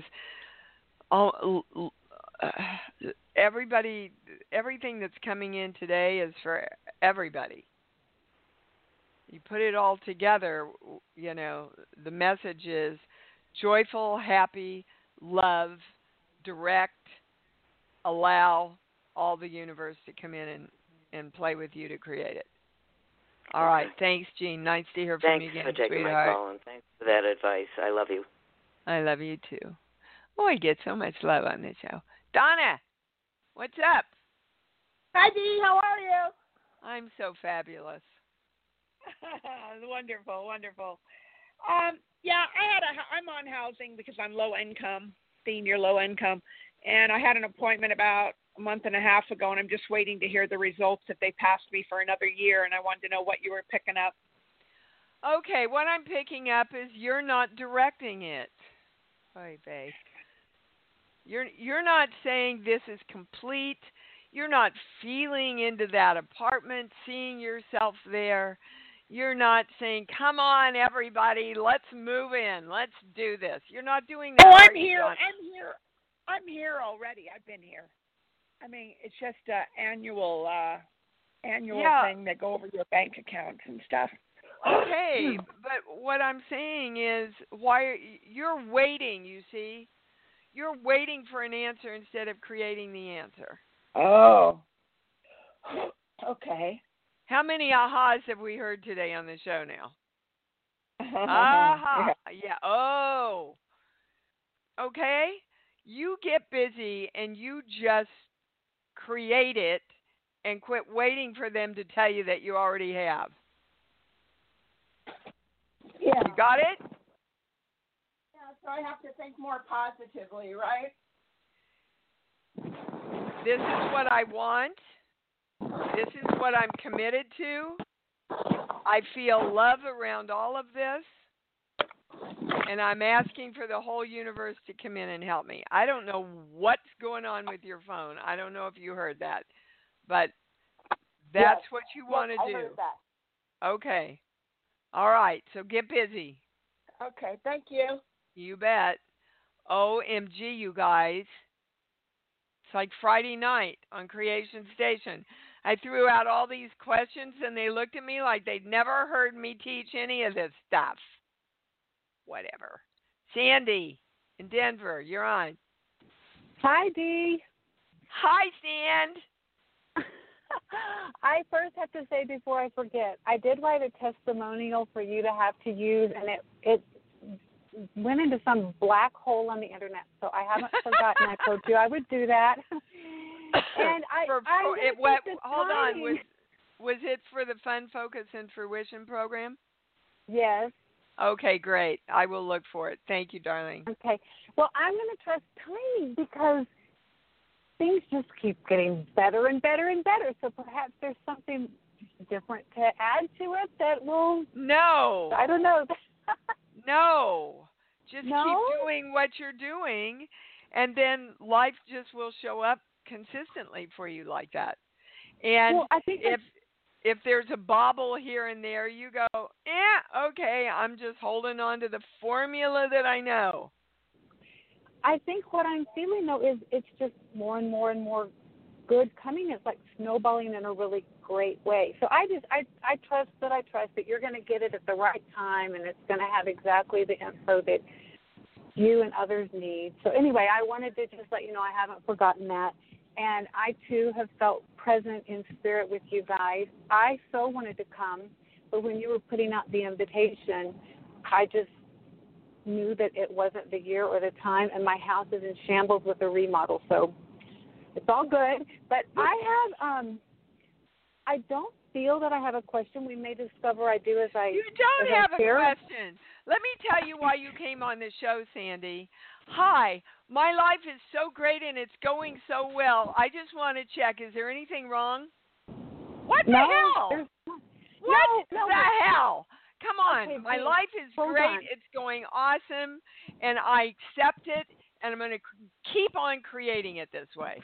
Speaker 2: everything that's coming in today is for everybody. You put it all together, the message is joyful, happy, love, direct, allow all the universe to come in and play with you to create it. All right. Thanks, Jean. Nice to hear from you again,
Speaker 9: Thanks for taking
Speaker 2: sweetheart.
Speaker 9: my call, and thanks for that advice. I love you.
Speaker 2: I love you, too. Oh, I get so much love on this show. Donna, what's up?
Speaker 10: Hi, Dee. How are you?
Speaker 2: I'm so fabulous.
Speaker 10: Wonderful, wonderful. I'm on housing because I'm low income, senior low income, and I had an appointment about a month and a half ago, and I'm just waiting to hear the results if they passed me for another year, and I wanted to know what you were picking up.
Speaker 2: Okay, what I'm picking up is you're not directing it. Oy vey. You're not saying this is complete. You're not feeling into that apartment, seeing yourself there. You're not saying, come on, everybody, let's move in. Let's do this. You're not doing that.
Speaker 10: Oh, I'm here. I'm here already. I've been here. I mean, it's just an annual thing that go over your bank accounts and stuff.
Speaker 2: Okay, but what I'm saying is you're waiting, you see? You're waiting for an answer instead of creating the answer.
Speaker 10: Oh. Okay.
Speaker 2: How many ahas have we heard today on the show now? Aha. Yeah. Oh. Okay. You get busy and you just create it and quit waiting for them to tell you that you already have.
Speaker 10: Yeah.
Speaker 2: You got it?
Speaker 10: Yeah, so I have to think more positively, right?
Speaker 2: This is what I want. This is what I'm committed to. I feel love around all of this. And I'm asking for the whole universe to come in and help me. I don't know what's going on with your phone. I don't know if you heard that. But that's what you want to do.
Speaker 10: I heard that.
Speaker 2: Okay. All right. So get busy.
Speaker 10: Okay. Thank you.
Speaker 2: You bet. OMG, you guys. It's like Friday night on Creation Station. I threw out all these questions, and they looked at me like they'd never heard me teach any of this stuff. Whatever. Sandy in Denver, you're on.
Speaker 11: Hi, Dee.
Speaker 2: Hi, Sand.
Speaker 11: I first have to say before I forget, I did write a testimonial for you to have to use, and it went into some black hole on the internet, so I haven't forgotten. I told you I would do that. And
Speaker 2: hold on. Was it for the Fun, Focus, and Fruition program?
Speaker 11: Yes.
Speaker 2: Okay, great. I will look for it. Thank you, darling.
Speaker 11: Okay. Well, I'm going to trust Tiny because things just keep getting better and better and better. So perhaps there's something different to add to it that will...
Speaker 2: No.
Speaker 11: I don't know.
Speaker 2: No. Just keep doing what you're doing, and then life just will show up consistently for you like that. And
Speaker 11: I think
Speaker 2: if there's a bobble here and there, you go, okay, I'm just holding on to the formula that I know.
Speaker 11: I think what I'm feeling, though, is it's just more and more and more good coming. It's like snowballing in a really great way. So I trust that you're going to get it at the right time, and it's going to have exactly the info that you and others need. So anyway, I wanted to just let you know I haven't forgotten that. And I, too, have felt present in spirit with you guys. I so wanted to come, but when you were putting out the invitation, I just knew that it wasn't the year or the time, and my house is in shambles with a remodel, so it's all good. But I don't feel that I have a question. We may discover I do as I...
Speaker 2: You don't have a question. Let me tell you why you came on the show, Sandy. Hi, my life is so great and it's going so well. I just want to check. Is there anything wrong? What the hell? What the hell? Come on.
Speaker 11: Okay,
Speaker 2: my life is great. It's going awesome, and I accept it, and I'm going to keep on creating it this way.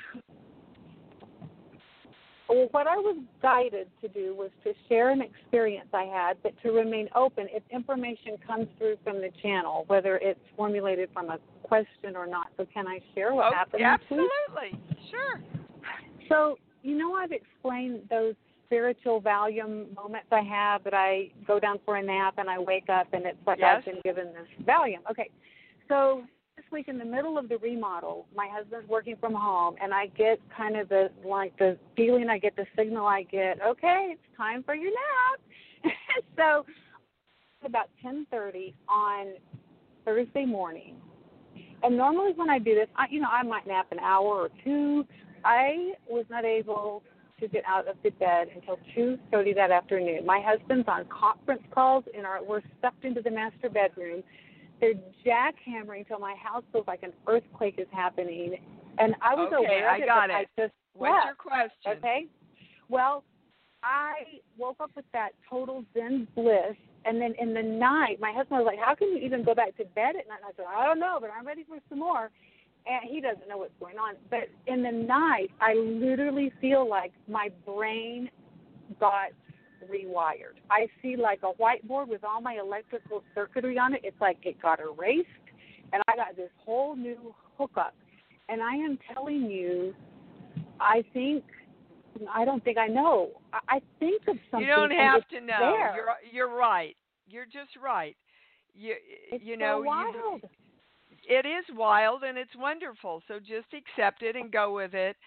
Speaker 11: Well, what I was guided to do was to share an experience I had, but to remain open if information comes through from the channel, whether it's formulated from a question or not. So can I share what happened?
Speaker 2: Absolutely. Sure.
Speaker 11: So, I've explained those spiritual Valium moments I have that I go down for a nap and I wake up and it's like I've been given this Valium. Okay. So this week in the middle of the remodel, my husband's working from home, and I get kind of the feeling I get, the signal I get, okay, it's time for your nap. So about 10:30 on Thursday morning, and normally when I do this, I might nap an hour or two. I was not able to get out of the bed until 2:30 that afternoon. My husband's on conference calls, and we're stuffed into the master bedroom. They're jackhammering till my house feels like an earthquake is happening. And I was aware of it.
Speaker 2: Got it.
Speaker 11: I just
Speaker 2: What's your question?
Speaker 11: Okay. Well, I woke up with that total Zen bliss. And then in the night, my husband was like, how can you even go back to bed at night? And I said, I don't know, but I'm ready for some more. And he doesn't know what's going on. But in the night, I literally feel like my brain got rewired. I see like a whiteboard with all my electrical circuitry on it. It's like it got erased, and I got this whole new hookup. And I am telling you, I don't think I know. I think of something.
Speaker 2: You don't have to know.
Speaker 11: There.
Speaker 2: You're right. You're just right.
Speaker 11: It's
Speaker 2: so
Speaker 11: wild.
Speaker 2: It is wild, and it's wonderful. So just accept it and go with it.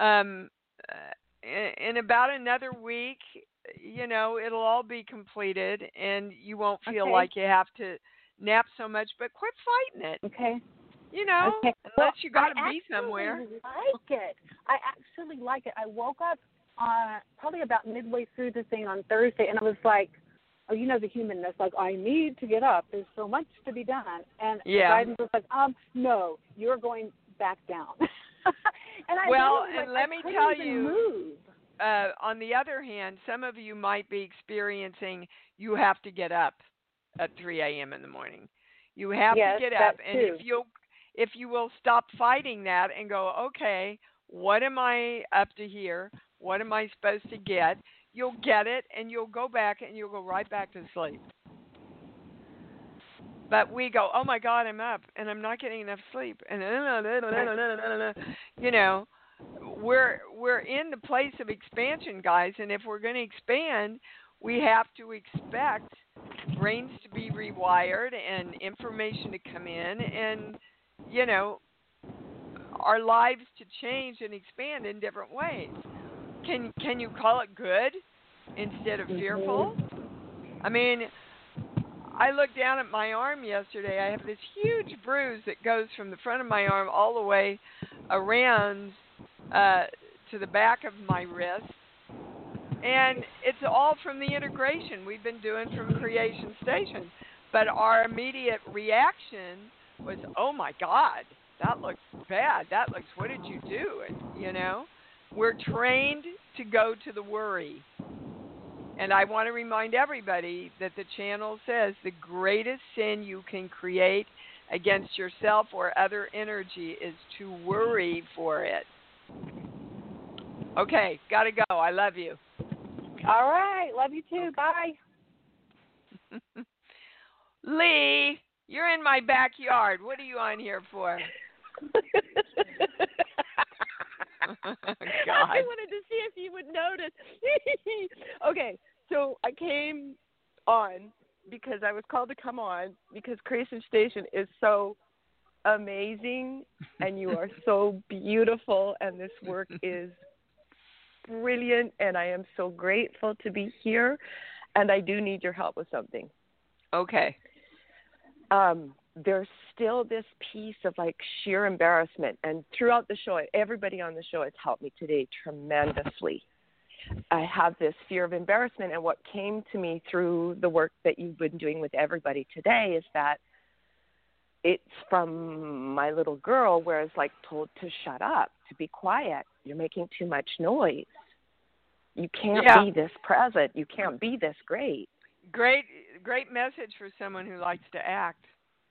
Speaker 2: In about another week, it'll all be completed, and you won't feel like you have to nap so much. But quit fighting it.
Speaker 11: Okay.
Speaker 2: Unless you got to be somewhere.
Speaker 11: I actually like it. I woke up probably about midway through the thing on Thursday, and I was like, the humanness, like, I need to get up. There's so much to be done. And the guidance was like, no, you're going back down. And
Speaker 2: let me tell you, on the other hand, some of you might be experiencing you have to get up at 3 a.m. in the morning. You have to get up, and if you will stop fighting that and go, okay, what am I up to here? What am I supposed to get? You'll get it, and you'll go back, and you'll go right back to sleep. But we go, oh my God, I'm up, and I'm not getting enough sleep, and we're in the place of expansion, guys, and if we're going to expand, we have to expect brains to be rewired and information to come in, and our lives to change and expand in different ways. Can you call it good instead of fearful? I mean, I looked down at my arm yesterday. I have this huge bruise that goes from the front of my arm all the way around to the back of my wrist. And it's all from the integration we've been doing from Creation Station. But our immediate reaction was, oh, my God, that looks bad. That looks, what did you do? And, we're trained to go to the worry. And I want to remind everybody that the channel says the greatest sin you can create against yourself or other energy is to worry for it. Okay, got to go. I love you.
Speaker 12: All right. Love you too. Bye.
Speaker 2: Lee, you're in my backyard. What are you on here for? God.
Speaker 12: I wanted to see if you would notice. Okay, so I came on because I was called to come on because Creation Station is so amazing and you are so beautiful and this work is brilliant and I am so grateful to be here and I do need your help with something.
Speaker 2: Okay.
Speaker 12: There's still this piece of like sheer embarrassment, and throughout the show, everybody on the show has helped me today tremendously. I have this fear of embarrassment, and what came to me through the work that you've been doing with everybody today is that it's from my little girl where it's like told to shut up, to be quiet. You're making too much noise. You can't be this present. You can't be this great.
Speaker 2: Great message for someone who likes to act.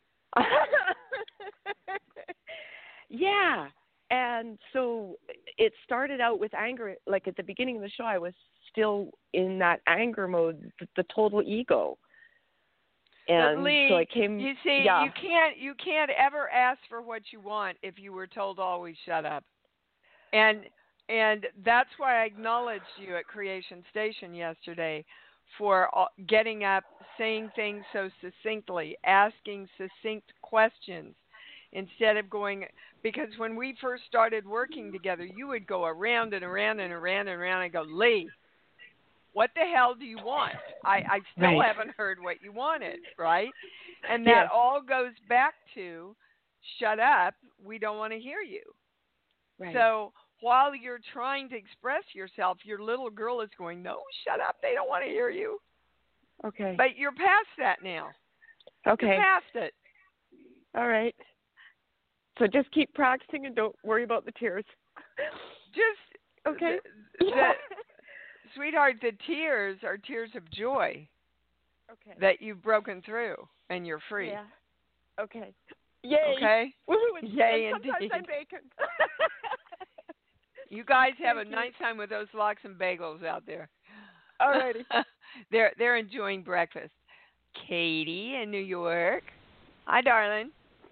Speaker 12: Yeah, and so it started out with anger. Like at the beginning of the show, I was still in that anger mode, the total ego. And
Speaker 2: but Lee,
Speaker 12: so I came.
Speaker 2: You see, you can't ever ask for what you want if you were told always shut up. And that's why I acknowledged you at Creation Station yesterday for getting up, saying things so succinctly, asking succinct questions instead of going, because when we first started working together, you would go around and around and around and around and go, Lee, what the hell do you want? I still haven't heard what you wanted, right? And that all goes back to, shut up, we don't want to hear you.
Speaker 12: Right.
Speaker 2: So while you're trying to express yourself, your little girl is going, no, shut up, they don't want to hear you.
Speaker 12: Okay.
Speaker 2: But you're past that now.
Speaker 12: Okay.
Speaker 2: You're past it.
Speaker 12: All right. So just keep practicing and don't worry about the tears.
Speaker 2: Just,
Speaker 12: okay.
Speaker 2: Sweetheart, the tears are tears of joy.
Speaker 12: Okay.
Speaker 2: That you've broken through and you're free.
Speaker 12: Yeah. Okay. Yay.
Speaker 2: Okay.
Speaker 12: Woo-hoo.
Speaker 2: Yay,
Speaker 12: and sometimes
Speaker 2: indeed.
Speaker 12: I'm bacon.
Speaker 2: You guys have a nice time with those lox and bagels out there.
Speaker 12: Alrighty.
Speaker 2: They're enjoying breakfast. Katie in New York. Hi, darling.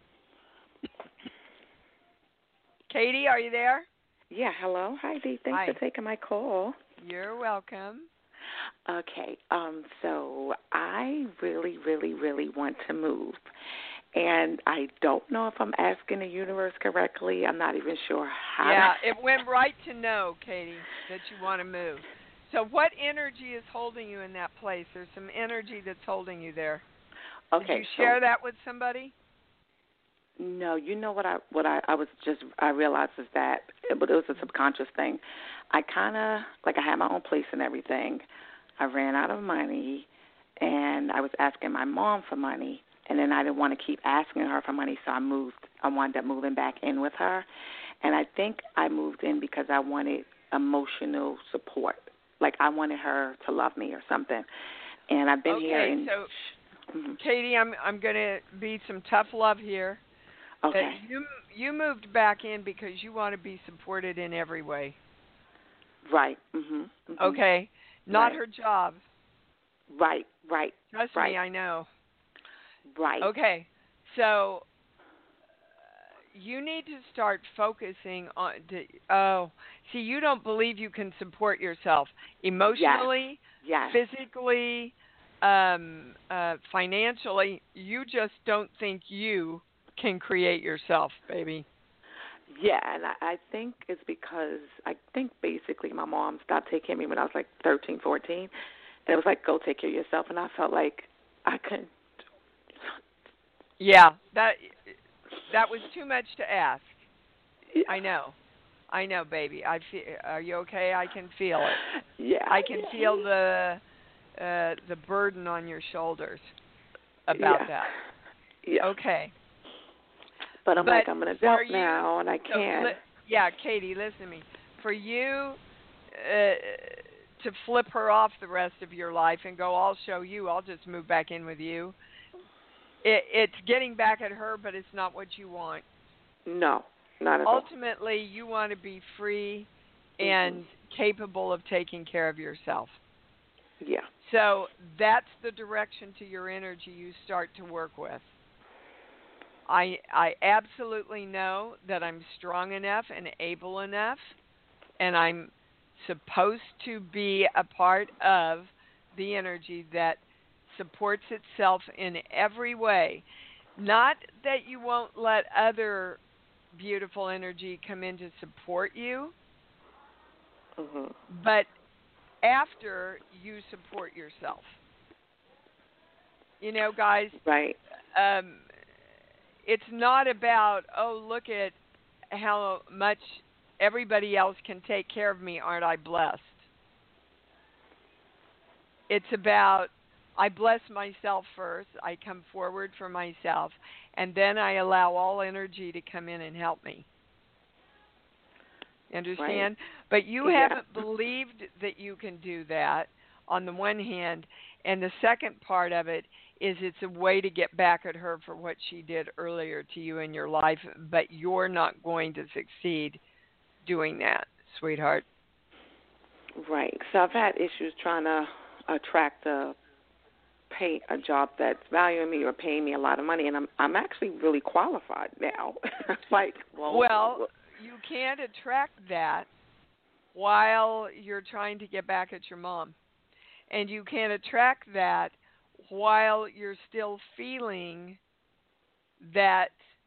Speaker 2: Katie, are you there?
Speaker 13: Yeah, hello. Hi, Dee. Thanks for taking my call.
Speaker 2: You're welcome.
Speaker 13: Okay, so I really, really, really want to move. And I don't know if I'm asking the universe correctly. I'm not even sure how.
Speaker 2: Yeah, it went right to know, Katie, that you want to move. So what energy is holding you in that place? There's some energy that's holding you there.
Speaker 13: Okay.
Speaker 2: Did you share that with somebody?
Speaker 13: No, you know what I realized is that it was a subconscious thing. I had my own place and everything. I ran out of money, and I was asking my mom for money. And then I didn't want to keep asking her for money, so I moved. I wound up moving back in with her. And I think I moved in because I wanted emotional support. Like I wanted her to love me or something. And I've been here.
Speaker 2: Okay, so, Katie, I'm going to be some tough love here.
Speaker 13: Okay.
Speaker 2: You moved back in because you want to be supported in every way.
Speaker 13: Right. Mm-hmm.
Speaker 2: Okay. Not her job.
Speaker 13: Right.
Speaker 2: Trust me, I know.
Speaker 13: Right.
Speaker 2: Okay, so you need to start focusing on. See, you don't believe you can support yourself emotionally, physically, financially. You just don't think you can create yourself, baby.
Speaker 13: Yeah, and I think it's because basically my mom stopped taking care of me when I was like 13, 14. And it was like, go take care of yourself. And I felt like I couldn't
Speaker 2: Yeah, that was too much to ask. Yeah. I know, baby. Are you okay? I can feel it.
Speaker 13: Yeah.
Speaker 2: I can feel the burden on your shoulders about that.
Speaker 13: Yeah.
Speaker 2: Okay.
Speaker 13: But I'm an adult now, and I can't.
Speaker 2: Katie, listen to me. For you to flip her off the rest of your life and go, I'll show you, I'll just move back in with you, it's getting back at her, but it's not what you want.
Speaker 13: No, not at all.
Speaker 2: Ultimately, you want to be free and capable of taking care of yourself.
Speaker 13: Yeah.
Speaker 2: So that's the direction to your energy you start to work with. I absolutely know that I'm strong enough and able enough, and I'm supposed to be a part of the energy that supports itself in every way. Not that you won't let other beautiful energy come in to support you, but after you support yourself. You know, guys,
Speaker 13: right.
Speaker 2: It's not about, look at how much everybody else can take care of me, aren't I blessed? It's about, I bless myself first, I come forward for myself, and then I allow all energy to come in and help me. Understand? Right. But you haven't believed that you can do that on the one hand, and the second part of it is it's a way to get back at her for what she did earlier to you in your life, but you're not going to succeed doing that, sweetheart.
Speaker 13: Right. So I've had issues trying to attract a job that's valuing me or paying me a lot of money, and I'm actually really qualified now.
Speaker 2: Well, you can't attract that while you're trying to get back at your mom. And you can't attract that while you're still feeling that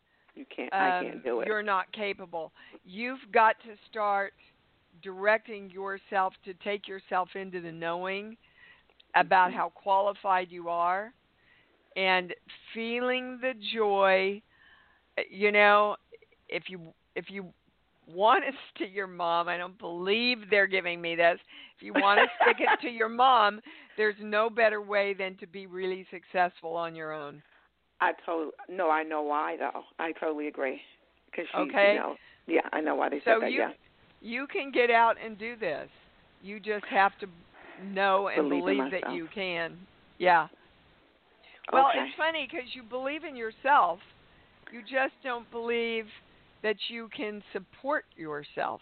Speaker 13: I can't do it.
Speaker 2: You're not capable. You've got to start directing yourself to take yourself into the knowing about how qualified you are and feeling the joy. You know, if you want us to your mom, I don't believe they're giving me this. If you want to stick it to your mom, there's no better way than to be really successful on your own.
Speaker 13: I know why though. I totally agree. Cause
Speaker 2: okay.
Speaker 13: I know why they said that.
Speaker 2: You can get out and do this. You just have to know and believe that you can. Yeah. Well, It's funny because you believe in yourself. You just don't believe that you can support yourself.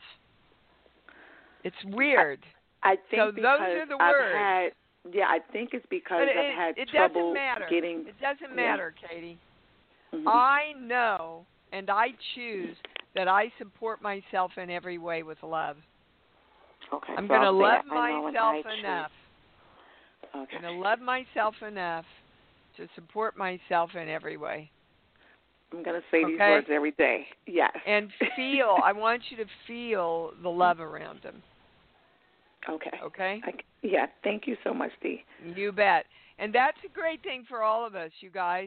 Speaker 2: It's weird.
Speaker 13: I think
Speaker 2: so those are the words.
Speaker 13: I think it's because I've had trouble getting...
Speaker 2: It doesn't matter, Katie. Mm-hmm. I know and I choose that I support myself in every way with love.
Speaker 13: Okay.
Speaker 2: I'm going to love myself enough. Okay. I'm going to love myself enough to support myself in every way.
Speaker 13: I'm going to say these words every day. Yes.
Speaker 2: And I want you to feel the love around them.
Speaker 13: Okay.
Speaker 2: Okay?
Speaker 13: Thank you so much, Dee.
Speaker 2: You bet. And that's a great thing for all of us, you guys.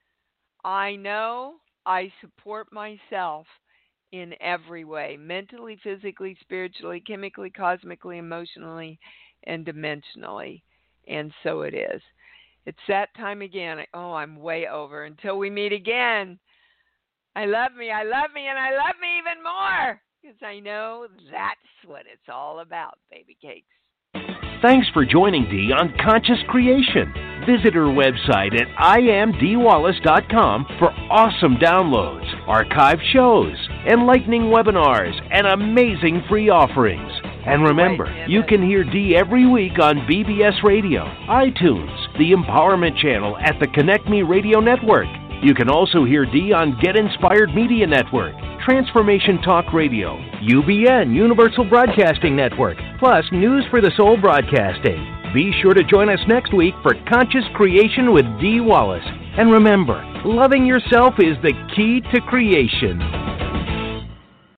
Speaker 2: I know I support myself in every way, mentally, physically, spiritually, chemically, cosmically, emotionally, and dimensionally. And so it is. It's that time again. I'm way over. Until we meet again. I love me, and I love me even more, because I know that's what it's all about, baby cakes.
Speaker 1: Thanks for joining Dee on Conscious Creation. Visit her website at IamDeeWallace.com for awesome downloads, archived shows, enlightening webinars, and amazing free offerings. And remember, you can hear Dee every week on BBS Radio, iTunes, the Empowerment Channel at the Connect Me Radio Network. You can also hear Dee on Get Inspired Media Network, Transformation Talk Radio, UBN, Universal Broadcasting Network, plus News for the Soul Broadcasting. Be sure to join us next week for Conscious Creation with Dee Wallace. And remember, loving yourself is the key to creation.